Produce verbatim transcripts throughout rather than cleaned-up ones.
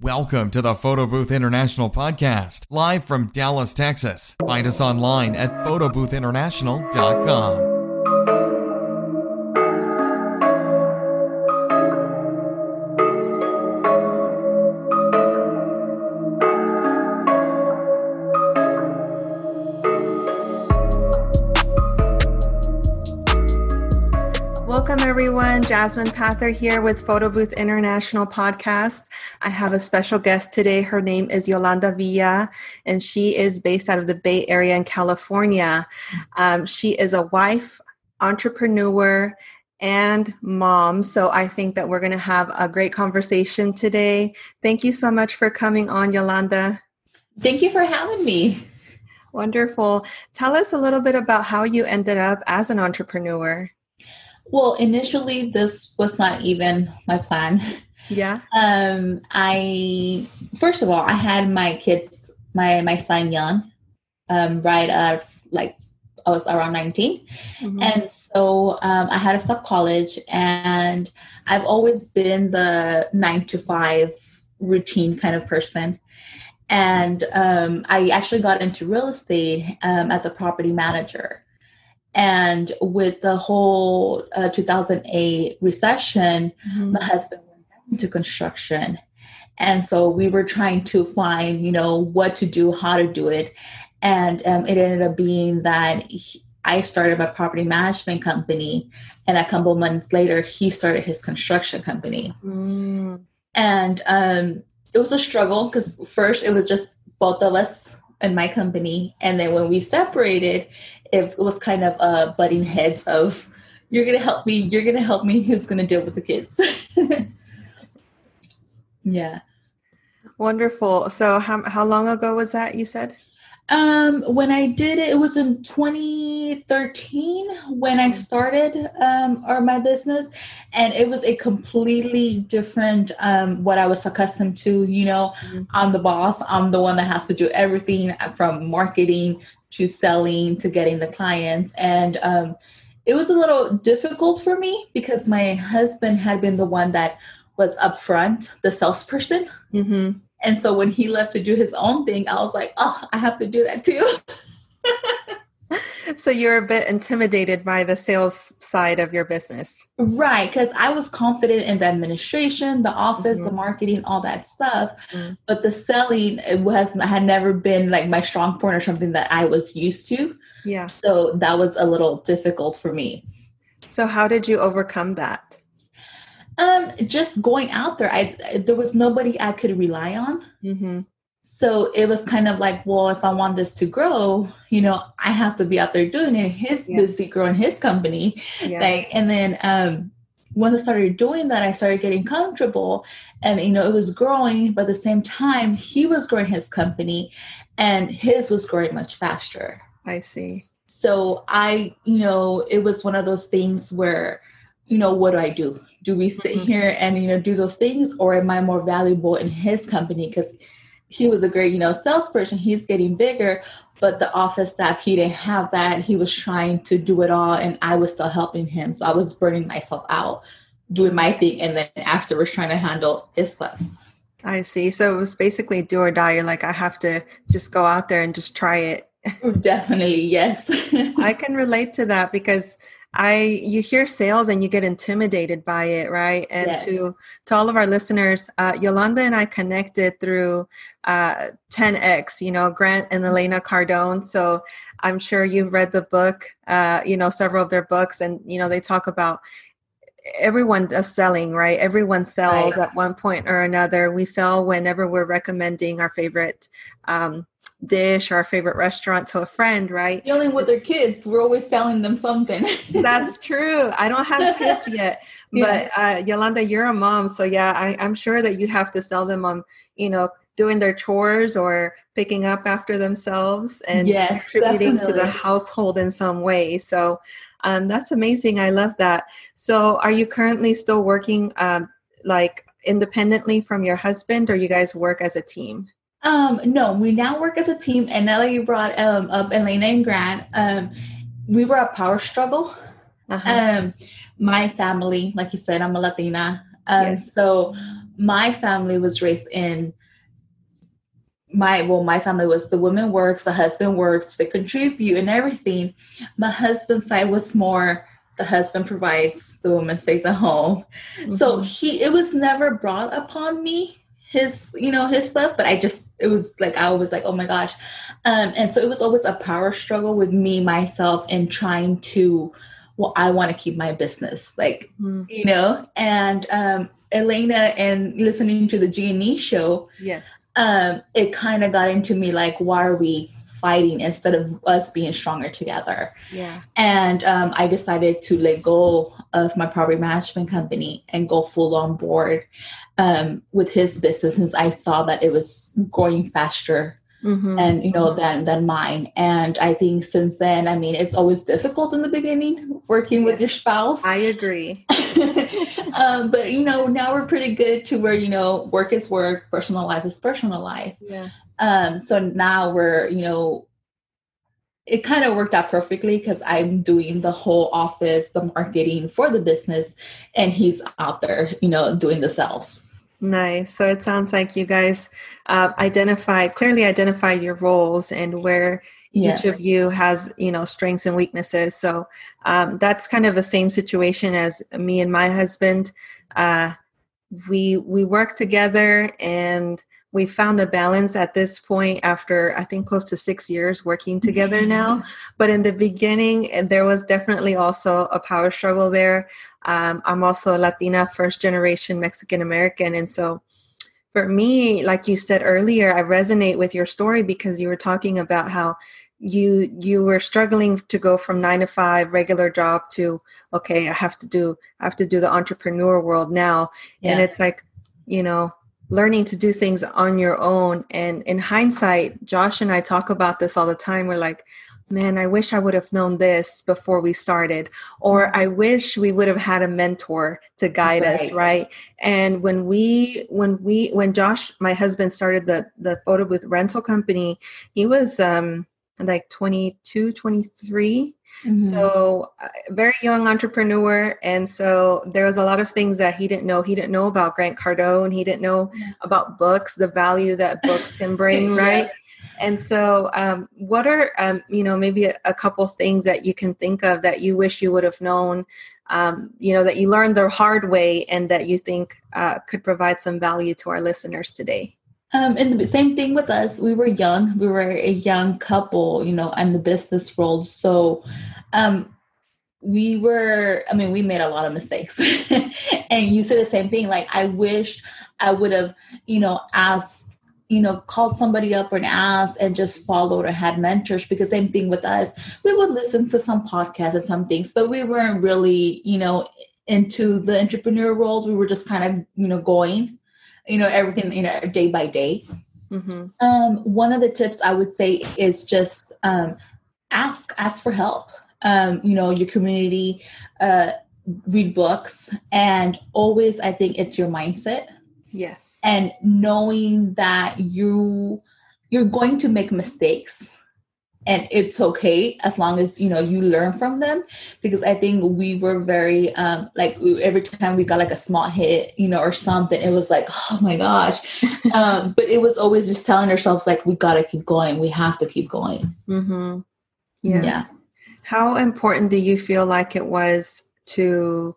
Welcome to the Photo Booth International podcast, live from Dallas, Texas. Find us online at photo booth international dot com. Welcome everyone, Jasmine Pather here with Photo Booth International podcast. I have a special guest today. Her name is Yolanda Villa, and she is based out of the Bay Area in California. Um, she is a wife, entrepreneur, and mom. So I think that we're going to have a great conversation today. Thank you so much for coming on, Yolanda. Thank you for having me. Wonderful. Tell us a little bit about how you ended up as an entrepreneur. Well, initially, this was not even my plan. Yeah. Um, I, first of all, I had my kids, my, my son young, um, right at like, I was around nineteen. Mm-hmm. And so um, I had to stop college, and I've always been the nine to five routine kind of person. And um, I actually got into real estate um, as a property manager. And with the whole uh, two thousand eight recession, mm-hmm. my husband went into construction. And so we were trying to find, you know, what to do, how to do it. And um, it ended up being that he, I started my property management company. And a couple months later, he started his construction company. Mm. And um, it was a struggle because first it was just both of us in my company. And then when we separated, it was kind of uh, butting heads of, you're going to help me, you're going to help me, who's going to deal with the kids? Yeah. Wonderful. So how how long ago was that, you said? Um, when I did it, it was in twenty thirteen when I started um, or my business, and it was a completely different um, what I was accustomed to. You know, mm-hmm. I'm the boss. I'm the one that has to do everything from marketing to selling to getting the clients. And um, it was a little difficult for me because my husband had been the one that was upfront, the salesperson. Mm-hmm. And so when he left to do his own thing, I was like, oh, I have to do that too. So you're a bit intimidated by the sales side of your business. Right. Because I was confident in the administration, the office, mm-hmm. the marketing, all that stuff. Mm-hmm. But the selling, it was, had never been like my strong point or something that I was used to. Yeah. So that was a little difficult for me. So how did you overcome that? Um, just going out there, I, there was nobody I could rely on. Mm-hmm. So it was kind of like, well, if I want this to grow, you know, I have to be out there doing it. He's yeah. busy growing his company. Yeah. Like, and then, um, once I started doing that, I started getting comfortable, and, you know, it was growing, but at the same time, he was growing his company and his was growing much faster. I see. So I, you know, it was one of those things where, you know, what do I do? Do we sit mm-hmm. here and, you know, do those things, or am I more valuable in his company? Because he was a great, you know, salesperson. He's getting bigger, but the office staff, he didn't have that. He was trying to do it all, and I was still helping him. So I was burning myself out doing my thing, and then afterwards trying to handle his stuff. I see. So it was basically do or die. You're like, I have to just go out there and just try it. Definitely, yes. I can relate to that because I, you hear sales and you get intimidated by it, right? And yes. to to all of our listeners, uh, Yolanda and I connected through uh, ten X, you know, Grant and Elena Cardone. So I'm sure you've read the book, uh, you know, several of their books, and, you know, they talk about everyone does selling, right? Everyone sells right. at one point or another. We sell whenever we're recommending our favorite um dish or our favorite restaurant to a friend, right? Dealing with their kids, we're always selling them something. That's true. I don't have kids yet, but yeah. uh, Yolanda, you're a mom, so yeah, I, I'm sure that you have to sell them on, you know, doing their chores or picking up after themselves and yes, contributing definitely. to the household in some way. So um, that's amazing. I love that. So are you currently still working um, like independently from your husband, or you guys work as a team? Um, no, we now work as a team. And now that you brought um, up Elena and Grant, um, we were a power struggle. Uh-huh. Um, my family, like you said, I'm a Latina. Um, yes. So my family was raised in my, well, my family was the woman works, the husband works, they contribute and everything. My husband's side was more, the husband provides, the woman stays at home. Mm-hmm. So he, it was never brought upon me, his, you know, his stuff, but I just, it was like, I was like, oh my gosh. Um, and so it was always a power struggle with me, myself, and trying to, well, I want to keep my business, like, mm-hmm. you know, and um, Elena, and listening to the G and E show, yes, um, it kind of got into me, like, why are we fighting instead of us being stronger together? Yeah. And um, I decided to let go of my property management company and go full on board um, with his business, since I saw that it was growing faster mm-hmm. and, you know, than, than mine. And I think since then, I mean, it's always difficult in the beginning working yes. with your spouse. I agree. um, but, you know, now we're pretty good to where, you know, work is work, personal life is personal life. Yeah. Um, so now we're, you know, it kind of worked out perfectly because I'm doing the whole office, the marketing for the business, and he's out there, you know, doing the sales. Nice. So it sounds like you guys uh, identified, clearly identified your roles and where yes. each of you has, you know, strengths and weaknesses. So um, that's kind of the same situation as me and my husband. Uh, we we work together, and we found a balance at this point after, I think, close to six years working together now. But in the beginning, there was definitely also a power struggle there. Um, I'm also a Latina, first generation Mexican American. And so for me, like you said earlier, I resonate with your story because you were talking about how you you were struggling to go from nine to five regular job to, okay, I have to do, I have to do the entrepreneur world now. Yeah. And it's like, you know, learning to do things on your own. And in hindsight, Josh and I talk about this all the time. We're like, man, I wish I would have known this before we started, or I wish we would have had a mentor to guide right. us. Right. And when we, when we, when Josh, my husband, started the, the photo booth rental company, he was um, like twenty-two, twenty-three. Mm-hmm. So uh, very young entrepreneur. And so there was a lot of things that he didn't know. He didn't know about Grant Cardone. He didn't know yeah. about books, the value that books can bring. Right. Yes. And so um, what are, um, you know, maybe a, a couple things that you can think of that you wish you would have known, um, you know, that you learned the hard way and that you think uh, could provide some value to our listeners today? Um, and the same thing with us. We were young. We were a young couple, you know, in the business world. So um, we were, I mean, we made a lot of mistakes. And you said the same thing. Like, I wish I would have, you know, asked, you know, called somebody up and asked and just followed or had mentors, because same thing with us. We would listen to some podcasts and some things, but we weren't really, you know, into the entrepreneur world. We were just kind of, you know, going, you know, everything, you know, day by day. Mm-hmm. Um, one of the tips I would say is just um, ask, ask for help. Um, you know, your community, uh, read books, and always, I think it's your mindset. Yes. And knowing that you, you're going to make mistakes, and it's okay as long as, you know, you learn from them. Because I think we were very, um, like every time we got like a small hit, you know, or something, it was like, oh my gosh. um, but it was always just telling ourselves, like, we got to keep going. We have to keep going. Mm-hmm. Yeah. Yeah. How important do you feel like it was to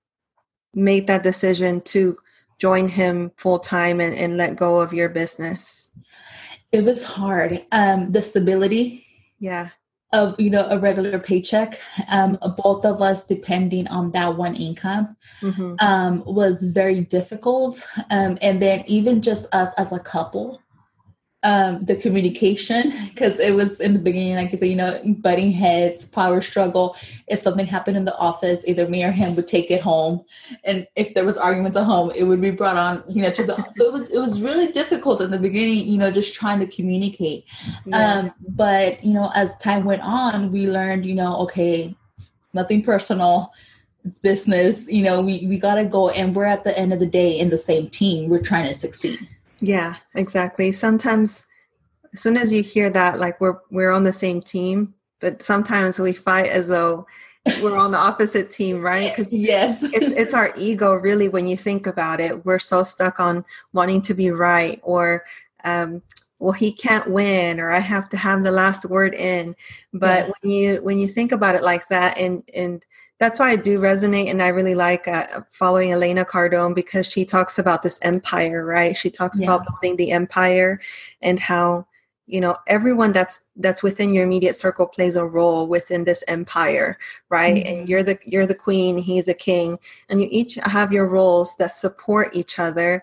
make that decision to join him full time and, and let go of your business? It was hard. Um, the stability. Yeah. Of, you know, a regular paycheck, um, both of us depending on that one income, mm-hmm. um, was very difficult. Um, and then even just us as a couple, um, the communication, because it was in the beginning, like you said, you know, butting heads, power struggle. If something happened in the office, either me or him would take it home. And if there was arguments at home, it would be brought on, you know, to the, so it was, it was really difficult in the beginning, you know, just trying to communicate. Yeah. Um, but, you know, as time went on, we learned, you know, okay, nothing personal. It's business, you know, we, we got to go, and we're at the end of the day in the same team. We're trying to succeed. Yeah, exactly. Sometimes as soon as you hear that, like we're, we're on the same team, but sometimes we fight as though we're on the opposite team, right? Because yes, it's it's our ego, really. When you think about it, we're so stuck on wanting to be right, or um, well, he can't win, or I have to have the last word in. But yeah. when you when you think about it like that, and and that's why I do resonate, and I really like uh, following Elena Cardone, because she talks about this empire, right? She talks yeah. about building the empire, and how, you know, everyone that's that's within your immediate circle plays a role within this empire, right? Mm-hmm. And you're the you're the queen, he's a king, and you each have your roles that support each other.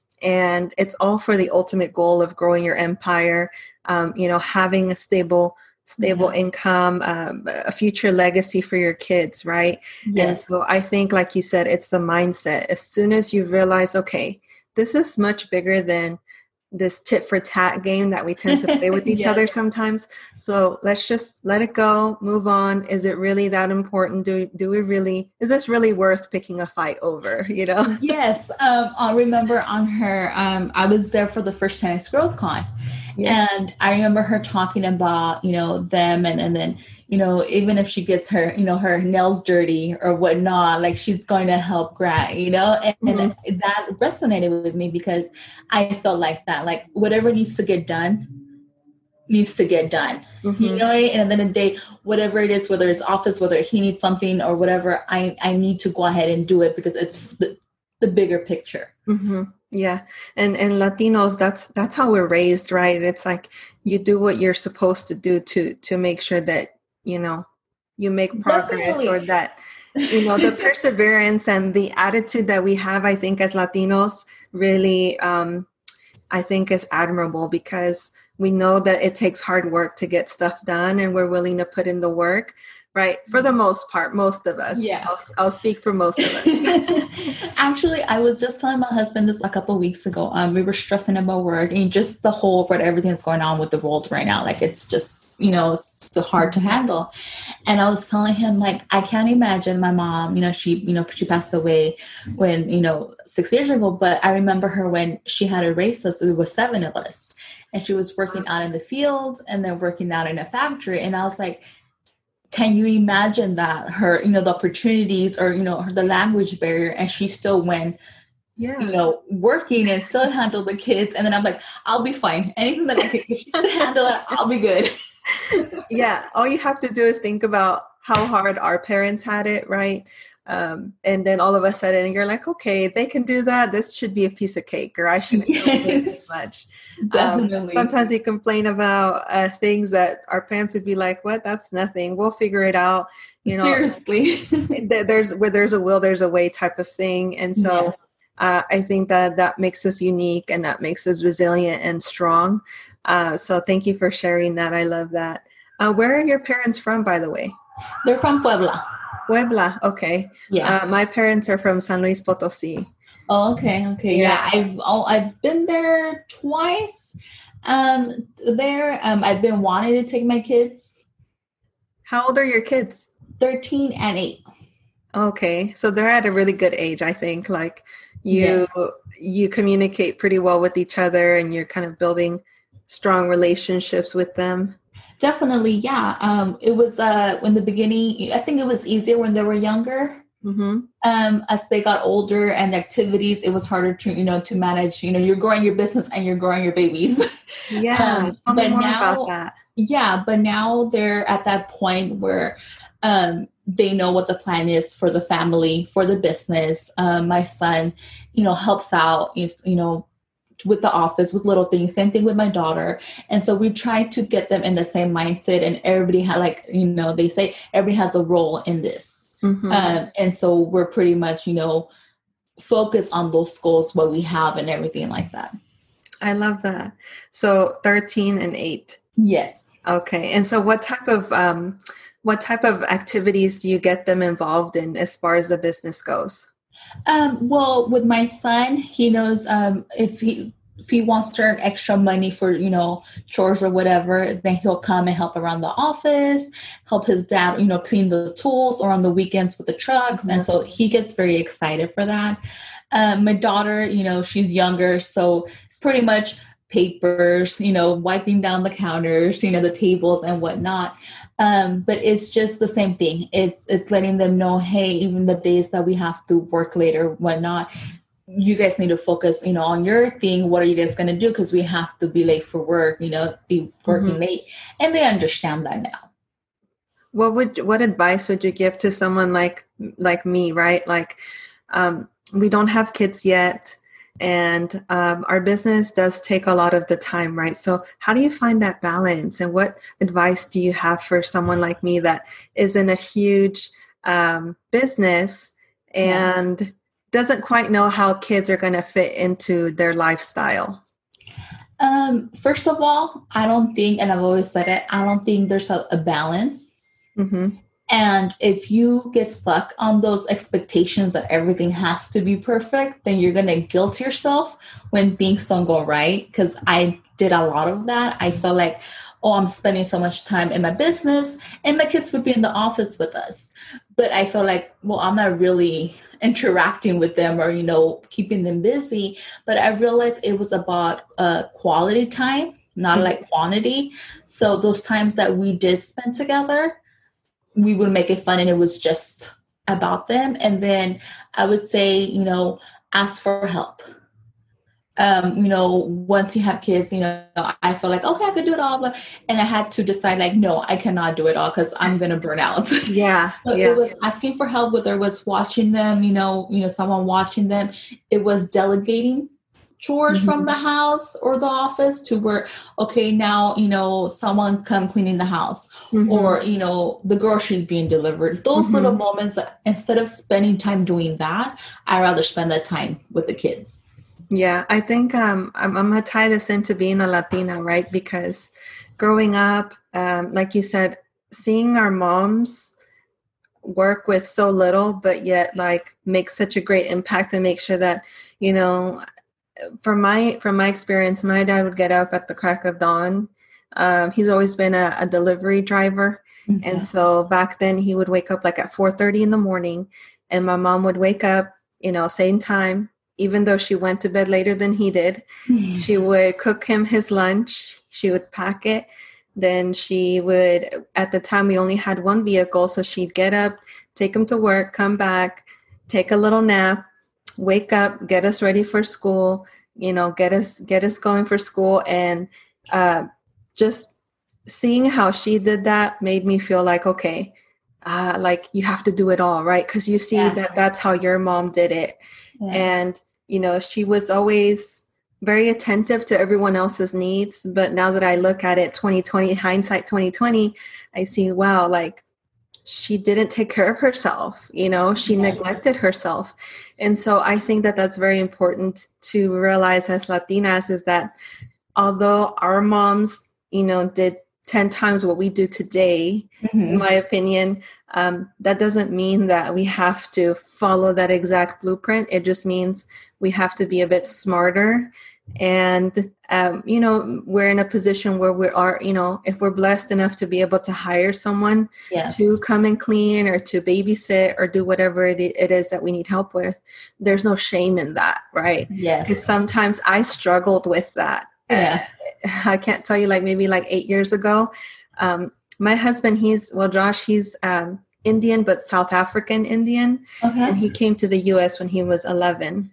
And it's all for the ultimate goal of growing your empire, um, you know, having a stable stable yeah. income, um, a future legacy for your kids, right? Yes. And so I think, like you said, it's the mindset. As soon as you realize, okay, this is much bigger than this tit for tat game that we tend to play with each yes. other sometimes. So let's just let it go, move on. Is it really that important? Do do we really, is this really worth picking a fight over, you know? Yes. Um, I remember on her, um, I was there for the first Tennis Growth Con. Yes. And I remember her talking about, you know, them and, and then, you know, even if she gets her, you know, her nails dirty or whatnot, like she's going to help Grant, you know, and, mm-hmm. and that resonated with me because I felt like that, like whatever needs to get done needs to get done, mm-hmm. you know, and at the end of the day, whatever it is, whether it's office, whether he needs something or whatever, I, I need to go ahead and do it because it's the, the bigger picture. Mm-hmm. Yeah. And, and Latinos, that's, that's how we're raised, right? It's like you do what you're supposed to do to, to make sure that, you know, you make progress. Definitely. Or that, you know, the perseverance and the attitude that we have, I think, as Latinos really, um, I think is admirable, because we know that it takes hard work to get stuff done, and we're willing to put in the work. Right. For the most part, most of us. Yeah. I'll, I'll speak for most of us. Actually, I was just telling my husband this a couple of weeks ago. Um, we were stressing about work and just the whole, what everything's going on with the world right now. Like, it's just, you know, so hard to handle. And I was telling him, like, I can't imagine my mom, you know, she, you know, she passed away when, you know, six years ago. But I remember her when she had to raise us. It was seven of us. And she was working out in the fields and then working out in a factory. And I was like, can you imagine that her, you know, the opportunities or, you know, her, the language barrier, and she still went, yeah, you know, working and still handle the kids. And then I'm like, I'll be fine. Anything that I can, if she can handle it, I'll be good. Yeah. All you have to do is think about how hard our parents had it. Right. Um, and then all of a sudden you're like, okay, they can do that. This should be a piece of cake, or I shouldn't complain too much. Definitely. Um, sometimes we complain about uh, things that our parents would be like, what? That's nothing. We'll figure it out. You know, seriously, there's where there's a will, there's a way type of thing. And so yes. uh, I think that that makes us unique, and that makes us resilient and strong. Uh, so thank you for sharing that. I love that. Uh, where are your parents from, by the way? They're from Puebla. Puebla. Okay. Yeah. Uh, my parents are from San Luis Potosí. Oh, okay. Okay. Yeah. yeah I've, oh, I've been there twice. Um, there, um, I've been wanting to take my kids. How old are your kids? thirteen and eight. Okay. So they're at a really good age, I think. Like you, yes. you communicate pretty well with each other, and you're kind of building strong relationships with them. Definitely, yeah. Um, it was uh, in the beginning, I think it was easier when they were younger. Mm-hmm. Um, as they got older and the activities, it was harder to, you know, to manage. You know, you're growing your business and you're growing your babies. Yeah, um, but now, about that. Yeah, but now they're at that point where um, they know what the plan is for the family, for the business. Um, my son, you know, helps out. Is you know. with the office, with little things, same thing with my daughter. And so we try to get them in the same mindset, and everybody had like, you know, they say everybody has a role in this. Mm-hmm. Um, and so we're pretty much, you know, focused on those goals, what we have and everything like that. I love that. So thirteen and eight. Yes. Okay. And so what type of, um, what type of activities do you get them involved in as far as the business goes? Um, well, with my son, he knows um, if he if he wants to earn extra money for, you know, chores or whatever, then he'll come and help around the office, help his dad, you know, clean the tools, or on the weekends with the trucks. Mm-hmm. And so he gets very excited for that. Um, my daughter, you know, she's younger, so it's pretty much papers, you know, wiping down the counters, you know, the tables and whatnot. Um, but it's just the same thing. It's it's letting them know, hey, even the days that we have to work late or whatnot, you guys need to focus, you know, on your thing. What are you guys going to do? Because we have to be late for work, you know, be working mm-hmm. late. And they understand that now. What would what advice would you give to someone like like me, right? Like um, we don't have kids yet. And um, our business does take a lot of the time, right? So how do you find that balance? And what advice do you have for someone like me that is in a huge um, business and yeah. doesn't quite know how kids are going to fit into their lifestyle? Um, first of all, I don't think, and I've always said it, I don't think there's a, a balance. Mm-hmm. And if you get stuck on those expectations that everything has to be perfect, then you're going to guilt yourself when things don't go right. Because I did a lot of that. I felt like, oh, I'm spending so much time in my business and my kids would be in the office with us. But I felt like, well, I'm not really interacting with them or, you know, keeping them busy. But I realized it was about uh, quality time, not mm-hmm. like quantity. So those times that we did spend together, we would make it fun and it was just about them. And then I would say, you know, ask for help. Um, you know, once you have kids, you know, I felt like, okay, I could do it all. But, and I had to decide like, no, I cannot do it all because I'm going to burn out. Yeah. So yeah. It was asking for help, whether it was watching them, you know, you know, someone watching them. It was delegating chores mm-hmm. from the house or the office to where, okay, now, you know, someone come cleaning the house mm-hmm. or, you know, the groceries being delivered. Those mm-hmm. little moments, instead of spending time doing that, I rather spend that time with the kids. Yeah, I think um, I'm, I'm going to tie this into being a Latina, right? Because growing up, um, like you said, seeing our moms work with so little, but yet like make such a great impact and make sure that, you know, From my from my experience, my dad would get up at the crack of dawn. Um, he's always been a, a delivery driver. Mm-hmm. And so back then he would wake up like at four thirty in the morning and my mom would wake up, you know, same time, even though she went to bed later than he did. Mm-hmm. She would cook him his lunch. She would pack it. Then she would, at the time we only had one vehicle. So she'd get up, take him to work, come back, take a little nap, wake up, get us ready for school, you know, get us, get us going for school. And uh, just seeing how she did that made me feel like, okay, uh, like you have to do it all, right? Because you see yeah. that that's how your mom did it. Yeah. And, you know, she was always very attentive to everyone else's needs. But now that I look at it, twenty twenty, hindsight twenty twenty, I see, wow, like, she didn't take care of herself, you know, she yes. neglected herself. And so I think that that's very important to realize as Latinas is that although our moms, you know, did ten times what we do today, mm-hmm. in my opinion, um, that doesn't mean that we have to follow that exact blueprint. It just means we have to be a bit smarter. And, um, you know, we're in a position where we are, you know, if we're blessed enough to be able to hire someone yes. to come and clean or to babysit or do whatever it, it is that we need help with, there's no shame in that, right? Yes. Because sometimes I struggled with that. Yeah. Uh, I can't tell you, like maybe like eight years ago, um, my husband, he's, well, Josh, he's um, Indian, but South African Indian. Okay. And he came to the U S when he was eleven.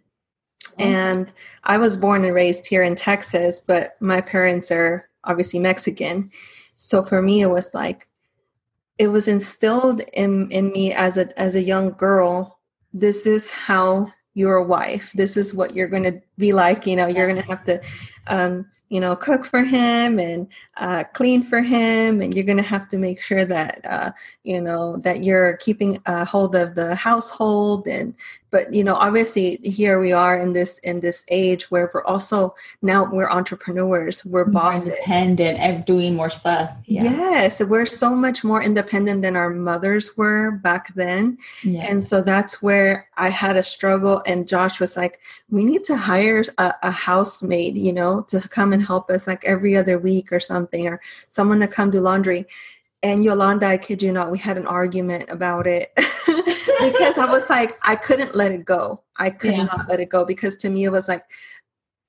And I was born and raised here in Texas, but my parents are obviously Mexican. So for me, it was like, it was instilled in, in me as a, as a young girl. This is how you're a wife. This is what you're going to be like. You know, you're going to have to, um, you know, cook for him and uh, clean for him. And you're going to have to make sure that, uh, you know, that you're keeping a hold of the household. And, but, you know, obviously here we are in this, in this age where we're also, now we're entrepreneurs, we're bosses. Independent and doing more stuff. Yeah. Yes. We're so much more independent than our mothers were back then. Yeah. And so that's where I had a struggle. And Josh was like, we need to hire a, a housemaid, you know, to come and help us like every other week or something, or someone to come do laundry. And Yolanda, I kid you not, we had an argument about it because I was like, I couldn't let it go. I could yeah. not let it go because to me, it was like,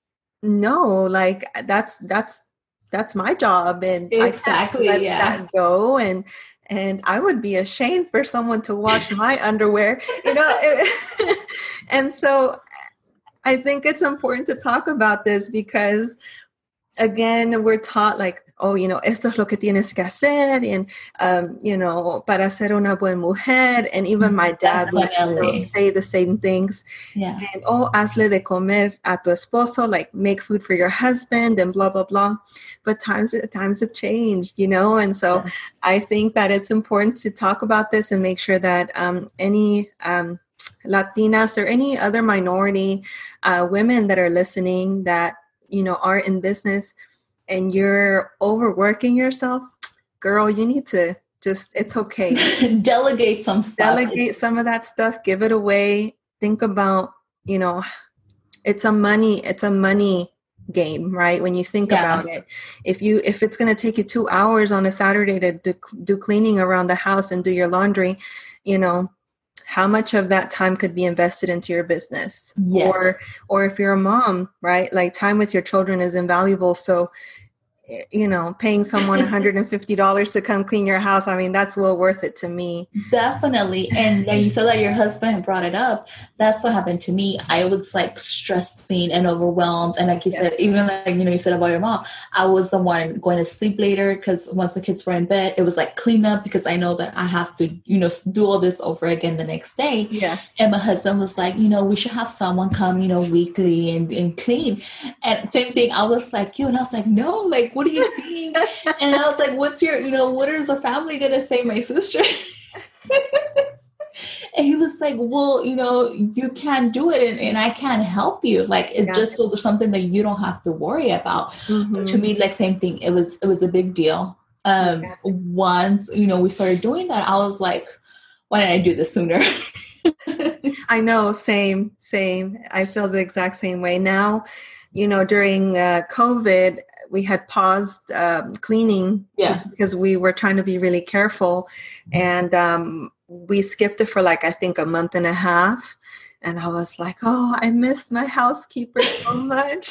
no, like that's, that's, that's my job. And exactly, I can't let yeah. that go. And, and I would be ashamed for someone to wash my underwear, you know? And so I think it's important to talk about this because, again, we're taught like, oh, you know, esto es lo que tienes que hacer, and, um, you know, para ser una buena mujer. And even my dad would, you know, say the same things. Yeah. And, oh, hazle de comer a tu esposo, like make food for your husband and blah, blah, blah. But times, times have changed, you know? And so yeah. I think that it's important to talk about this and make sure that um, any um, Latinas or any other minority uh, women that are listening that, you know, are in business and you're overworking yourself, girl, you need to just, it's okay. Delegate some stuff. Delegate some of that stuff, give it away. Think about, you know, it's a money, it's a money game, right? When you think yeah. about it, if you, if it's going to take you two hours on a Saturday to do, do cleaning around the house and do your laundry, you know, how much of that time could be invested into your business? Yes. Or, or if you're a mom, right? Like time with your children is invaluable. So, you know, paying someone one hundred fifty dollars to come clean your house, I mean, that's well worth it to me. Definitely. And when you said that your husband brought it up, that's what happened to me. I was like stressing and overwhelmed. And like you yeah. said, even like, you know, you said about your mom, I was the one going to sleep later because once the kids were in bed, it was like clean up because I know that I have to, you know, do all this over again the next day. Yeah. And my husband was like, you know, we should have someone come, you know, weekly and, and clean. And same thing, I was like, you, and I was like, no, like, what do you think? And I was like, what's your, you know, what is our family going to say, my sister? And he was like, well, you know, you can't do it and, and I can't help you. Like, it's yeah. just so there's something that you don't have to worry about. Mm-hmm. To me, like same thing. It was, it was a big deal. Um, yeah. Once, you know, we started doing that, I was like, why didn't I do this sooner? I know. Same, same. I feel the exact same way now. You know, during uh, COVID, we had paused um, cleaning yeah. just because we were trying to be really careful. And um, we skipped it for like, I think a month and a half. And I was like, oh, I miss my housekeeper so much.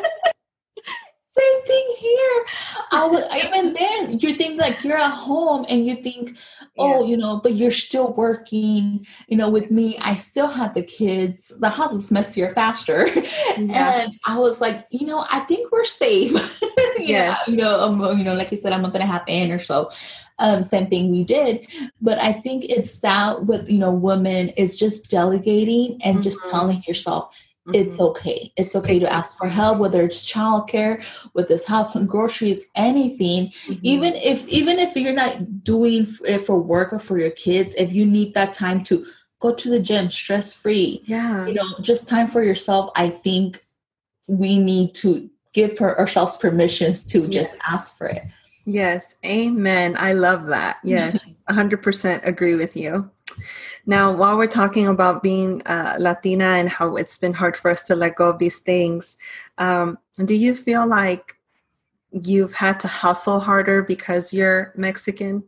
Same thing here. I was, even then, you think like you're at home and you think, oh, yeah. you know, but you're still working. You know, with me, I still had the kids. The house was messier faster. Yeah. And I was like, you know, I think we're safe. yeah. You know, um, you know, like you said, a month and a half in or so. Um, same thing we did. But I think it's that with, you know, women is just delegating and mm-hmm. just telling yourself, mm-hmm. it's okay. It's okay to ask for help, whether it's childcare, with this house and groceries, anything. Mm-hmm. Even if even if you're not doing it for work or for your kids, if you need that time to go to the gym, stress free, yeah, you know, just time for yourself. I think we need to give her, ourselves permissions to yes. just ask for it. Yes, amen. I love that. Yes, one hundred percent agree with you. Now, while we're talking about being uh, Latina and how it's been hard for us to let go of these things, um, do you feel like you've had to hustle harder because you're Mexican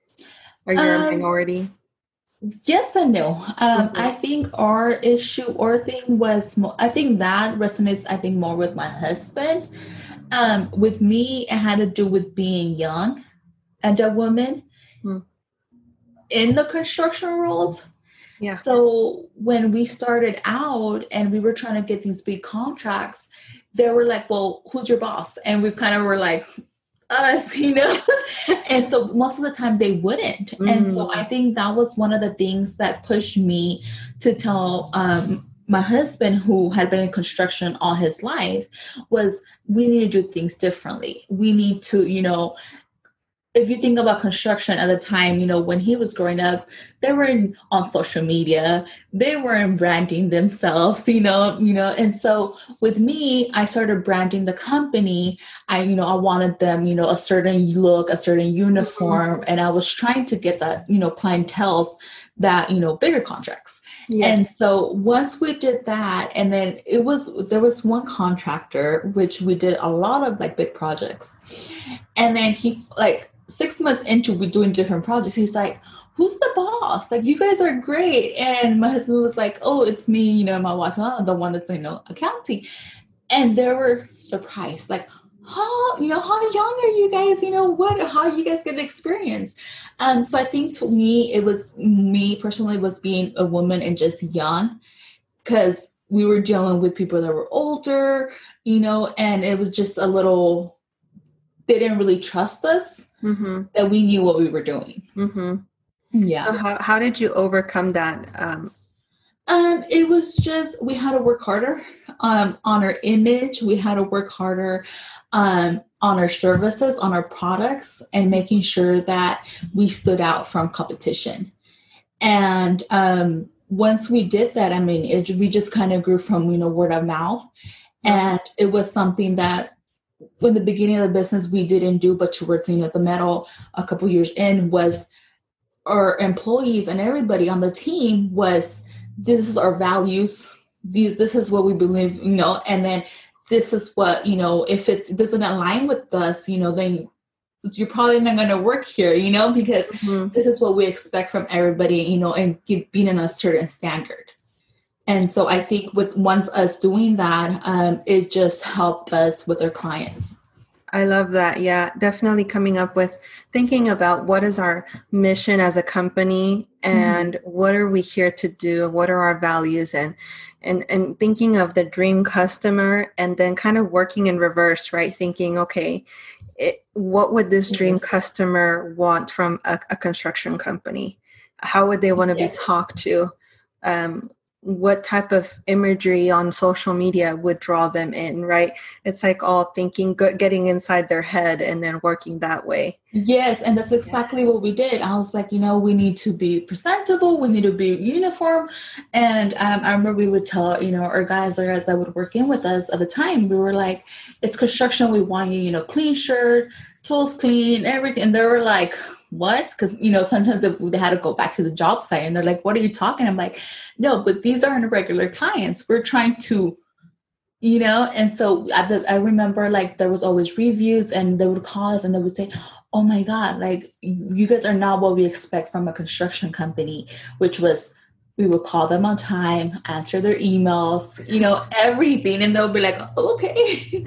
or you're um, a minority? Yes and no. Um, mm-hmm. I think our issue or thing was, more, I think that resonates, I think, more with my husband. Um, with me, it had to do with being young and a woman. Mm. In the construction world. Yeah. So when we started out and we were trying to get these big contracts, they were like, well, who's your boss? And we kind of were like, us, you know? And so most of the time they wouldn't. Mm-hmm. And so I think that was one of the things that pushed me to tell um, my husband, who had been in construction all his life, was we need to do things differently. We need to, you know, if you think about construction at the time, you know, when he was growing up, they were in, on social media, they weren't branding themselves, you know, you know, and so with me, I started branding the company. I, you know, I wanted them, you know, a certain look, a certain uniform, and I was trying to get that, you know, clientele that, you know, bigger contracts. Yes. And so once we did that, and then it was, there was one contractor, which we did a lot of like big projects. And then he like six months into we doing different projects, he's like, who's the boss? Like, you guys are great. And my husband was like, oh, it's me, you know, my wife, oh, the one that's, you know, accounting. and they were surprised, like, how, you know, how young are you guys? You know, what, how you guys get experience? Um, so I think to me, it was me personally was being a woman and just young, because we were dealing with people that were older, you know, and it was just a little, they didn't really trust us, mm-hmm. that we knew what we were doing. Mm-hmm. Yeah. So how, how did you overcome that? Um, Um, it was just, we had to work harder um, on our image. We had to work harder um, on our services, on our products, and making sure that we stood out from competition. And um, once we did that, I mean, it, we just kind of grew from, you know, word of mouth. And it was something that in the beginning of the business, we didn't do, but towards, you know, the middle, a couple years in, was our employees and everybody on the team was, this is our values. These, this is what we believe, you know, and then this is what, you know, if it doesn't align with us, you know, then you're probably not going to work here, you know, because mm-hmm. this is what we expect from everybody, you know, and keep being in a certain standard. And so I think with once us doing that, um, it just helped us with our clients. I love that. Yeah, definitely coming up with thinking about what is our mission as a company and mm-hmm. what are we here to do? What are our values? And, and, and thinking of the dream customer and then kind of working in reverse, right? Thinking, okay, it, what would this dream yes. customer want from a, a construction company? How would they want to yes. be talked to? Um, what type of imagery on social media would draw them in, right? It's like all thinking, getting inside their head and then working that way. Yes, and that's exactly yeah. what we did. I was like, you know, we need to be presentable, we need to be uniform. And um, I remember we would tell, you know, our guys or guys that would work in with us at the time, we were like, it's construction, we want you, you know, clean shirt, tools clean, everything. And they were like, what? Because, you know, sometimes they, they had to go back to the job site and they're like, what are you talking? I'm like, no, but these aren't regular clients. We're trying to, you know, and so at the, I remember like there was always reviews and they would call us and they would say, oh my God, like you guys are not what we expect from a construction company, which was, we would call them on time, answer their emails, you know, everything. And they'll be like, oh, okay.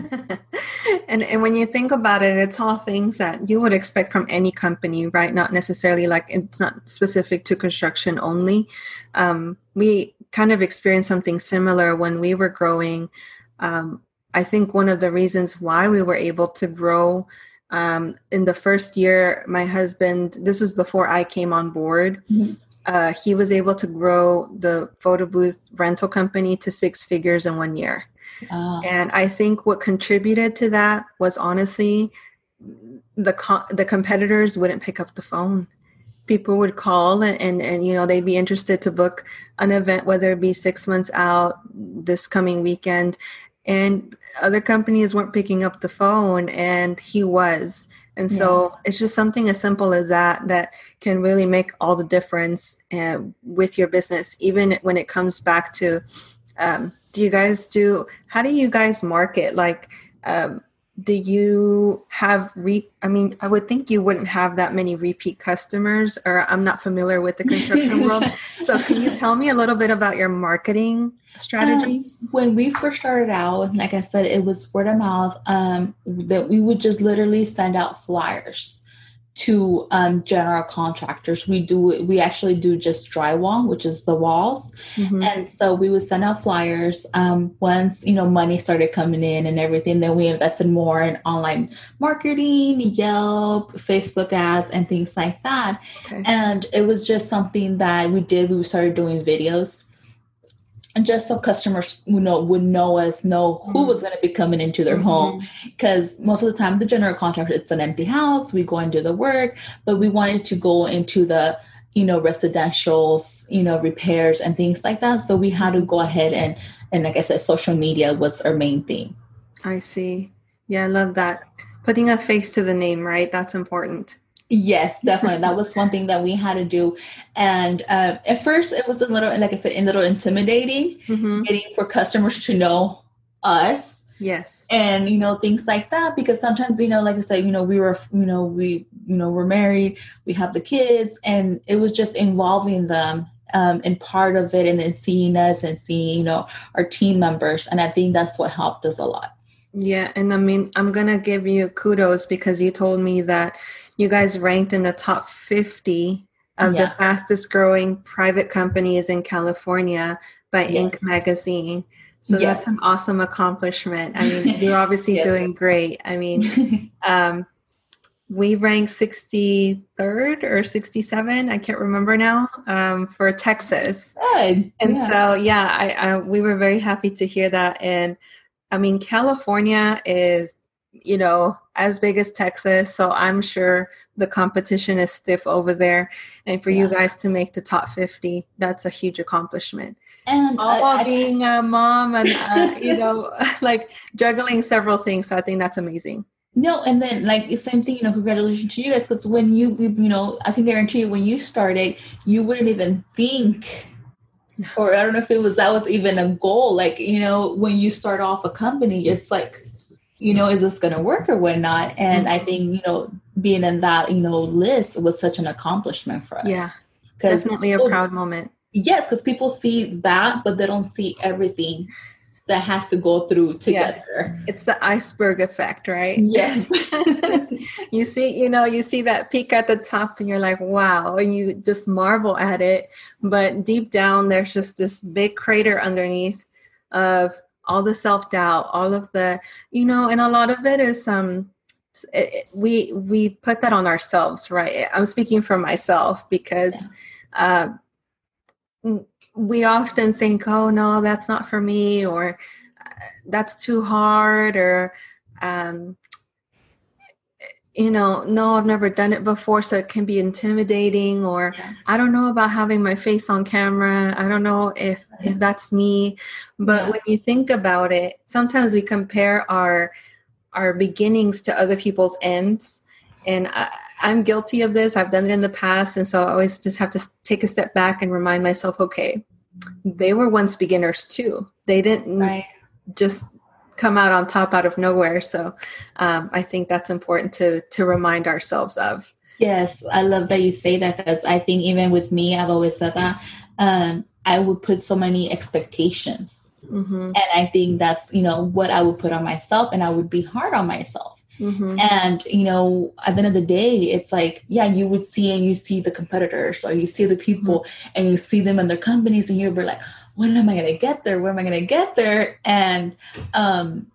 and and when you think about it, it's all things that you would expect from any company, right? Not necessarily like it's not specific to construction only. Um, we kind of experienced something similar when we were growing. Um, I think one of the reasons why we were able to grow um, in the first year, my husband, this was before I came on board. Mm-hmm. Uh, he was able to grow the photo booth rental company to six figures in one year. Oh. And I think what contributed to that was honestly, the co- the competitors wouldn't pick up the phone. People would call and, and, and, you know, they'd be interested to book an event, whether it be six months out, this coming weekend. And other companies weren't picking up the phone, and he was. And so yeah. it's just something as simple as that that can really make all the difference uh, with your business, even when it comes back to, um, do you guys do, how do you guys market? Like, um, do you have, re- I mean, I would think you wouldn't have that many repeat customers, or I'm not familiar with the construction world. So can you tell me a little bit about your marketing strategy? Um, when we first started out, like I said, it was word of mouth, um, that we would just literally send out flyers to um, general contractors. We do, we actually do just drywall, which is the walls. Mm-hmm. And so we would send out flyers. Um, once, you know, money started coming in and everything, then we invested more in online marketing, Yelp, Facebook ads, and things like that. Okay. And it was just something that we did. We started doing videos. And just so customers would know, would know us, know who was going to be coming into their mm-hmm. home. Because most of the time, the general contractor, it's an empty house. We go and do the work. But we wanted to go into the, you know, residentials, you know, repairs and things like that. So we had to go ahead and, and like I said, social media was our main thing. I see. Yeah, I love that. Putting a face to the name, right? That's important. Yes, definitely. That was one thing that we had to do. And um, at first it was a little, like I said, a little intimidating, mm-hmm. getting for customers to know us. Yes. And, you know, things like that, because sometimes, you know, like I said, you know, we were, you know, we, you know, we're married, we have the kids, and it was just involving them um, and part of it, and then seeing us and seeing, you know, our team members. And I think that's what helped us a lot. Yeah. And I mean, I'm going to give you kudos because you told me that you guys ranked in the top fifty of yeah. the fastest growing private companies in California by yes. Inc. magazine. So yes. that's an awesome accomplishment. I mean, you're obviously yeah. doing great. I mean, um, we ranked sixty-third or sixty-seven. I can't remember now, um, for Texas. Good. And yeah. so, yeah, I, I, we were very happy to hear that. And I mean, California is, you know, as big as Texas. So I'm sure the competition is stiff over there. And for yeah. you guys to make the top fifty, that's a huge accomplishment. And all while uh, being a mom and, uh, you know, like juggling several things. So I think that's amazing. No, and then like the same thing, you know, congratulations to you guys. Because when you, you know, I can guarantee you when you started, you wouldn't even think, or I don't know if it was, that was even a goal. Like, you know, when you start off a company, it's like, you know, is this going to work or whatnot? And I think, you know, being in that, you know, list was such an accomplishment for us. Yeah, definitely a proud moment. Yes, because people see that, but they don't see everything that has to go through together. Yeah. It's the iceberg effect, right? Yes. You see, you know, you see that peak at the top and you're like, wow, and you just marvel at it. But deep down, there's just this big crater underneath of all the self-doubt, all of the, you know, and a lot of it is, um, it, we, we put that on ourselves, right? I'm speaking for myself because, yeah. uh, we often think, oh, no, that's not for me, or uh, that's too hard, or, um, you know, no, I've never done it before, so it can be intimidating, or yeah. I don't know about having my face on camera. I don't know if, yeah. if that's me. But yeah. when you think about it, sometimes we compare our our beginnings to other people's ends. And I, I'm guilty of this. I've done it in the past. And so I always just have to take a step back and remind myself, okay, they were once beginners too. They didn't right. just come out on top out of nowhere. So um, I think that's important to to remind ourselves of. Yes, I love that you say that, because I think even with me, I've always said that um, I would put so many expectations. Mm-hmm. And I think that's, you know, what I would put on myself, and I would be hard on myself. Mm-hmm. And, you know, at the end of the day, it's like, yeah, you would see and you see the competitors, or you see the people mm-hmm. and you see them in their companies, and you're like, when am I going to get there? Where am I going to get there? And um,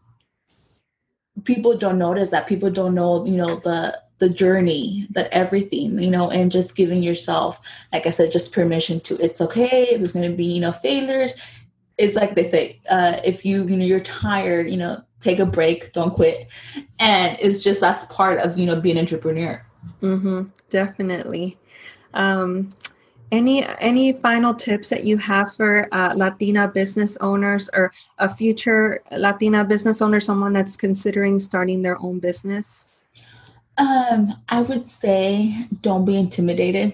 people don't notice that. People don't know, you know, the the journey, that everything, you know, and just giving yourself, like I said, just permission to, it's okay. There's going to be, you know, failures. It's like they say, uh, if you, you know, you're tired, you know, take a break, don't quit. And it's just, that's part of, you know, being an entrepreneur. Mm-hmm, definitely. Um, any, any final tips that you have for uh, Latina business owners, or a future Latina business owner, someone that's considering starting their own business? Um, I would say don't be intimidated.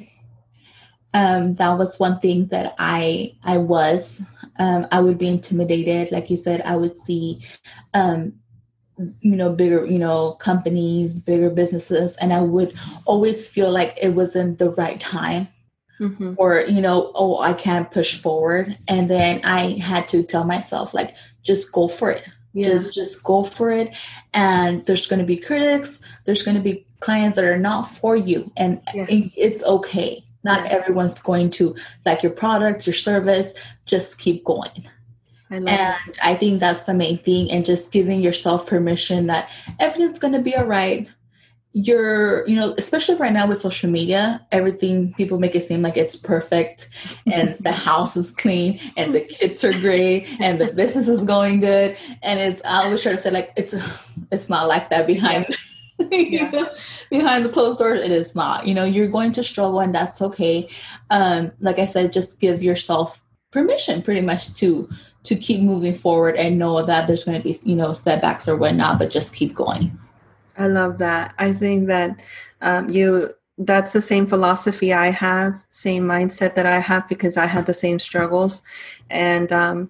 Um, that was one thing that I, I was, um, I would be intimidated. Like you said, I would see, um, you know, bigger, you know, companies, bigger businesses. And I would always feel like it wasn't the right time. Mm-hmm. Or, you know, oh, I can't push forward. And then I had to tell myself, like, just go for it. Yeah. Just, just go for it. And there's going to be critics. There's going to be clients that are not for you. And yes. it, it's okay. Not yeah. everyone's going to like your product, your service. Just keep going. I love and it. I think that's the main thing. And just giving yourself permission that everything's going to be all right. You're, you know, especially right now with social media, everything, people make it seem like it's perfect and the house is clean and the kids are great and the business is going good. And it's, I always try to say, like, it's, it's not like that behind, yeah. you know, behind the closed doors. It is not, you know, you're going to struggle, and that's okay. Um, like I said, just give yourself permission pretty much to, to keep moving forward, and know that there's going to be, you know, setbacks or whatnot, but just keep going. I love that. I think that um, you, that's the same philosophy I have, same mindset that I have, because I had the same struggles. And um,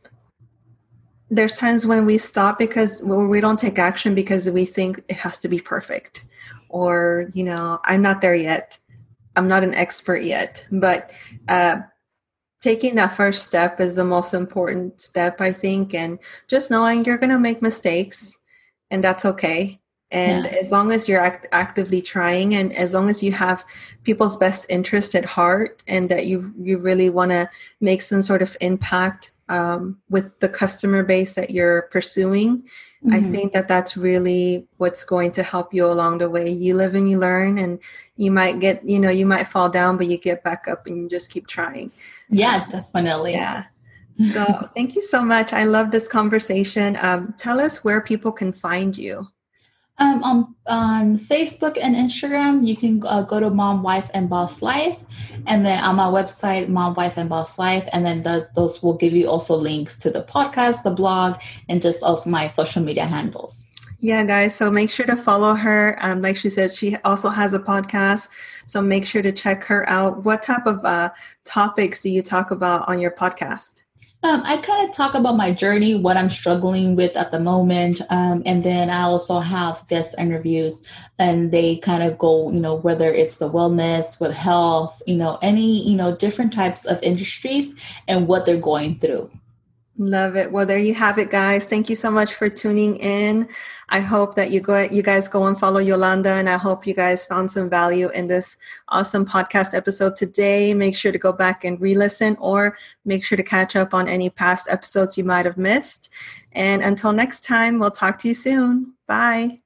there's times when we stop because when we don't take action because we think it has to be perfect, or, you know, I'm not there yet. I'm not an expert yet. But uh, taking that first step is the most important step, I think. And just knowing you're going to make mistakes and that's okay. And yeah. as long as you're act- actively trying and as long as you have people's best interest at heart and that you, you really want to make some sort of impact um, with the customer base that you're pursuing, mm-hmm. I think that that's really what's going to help you along the way. You live and you learn, and you might get, you know, you might fall down, but you get back up and you just keep trying. Yeah, definitely. Yeah. So thank you so much. I love this conversation. Um, tell us where people can find you. Um, on, on Facebook and Instagram, you can uh, go to Mom, Wife, and Boss Life. And then on my website, Mom, Wife, and Boss Life. And then the, those will give you also links to the podcast, the blog, and just also my social media handles. Yeah, guys. So make sure to follow her. Um, like she said, she also has a podcast. So make sure to check her out. What type of uh, topics do you talk about on your podcast? Um, I kind of talk about my journey, what I'm struggling with at the moment. Um, and then I also have guest interviews, and they kind of go, you know, whether it's the wellness, with health, you know, any, you know, different types of industries and what they're going through. Love it. Well, there you have it, guys. Thank you so much for tuning in. I hope that you go, you guys go and follow Yolanda, and I hope you guys found some value in this awesome podcast episode today. Make sure to go back and re-listen, or make sure to catch up on any past episodes you might have missed. And until next time, we'll talk to you soon. Bye.